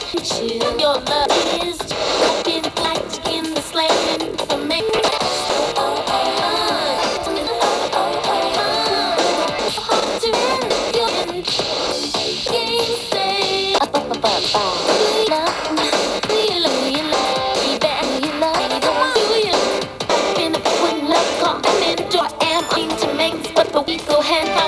Your love is open like in the slang for me. But we go hand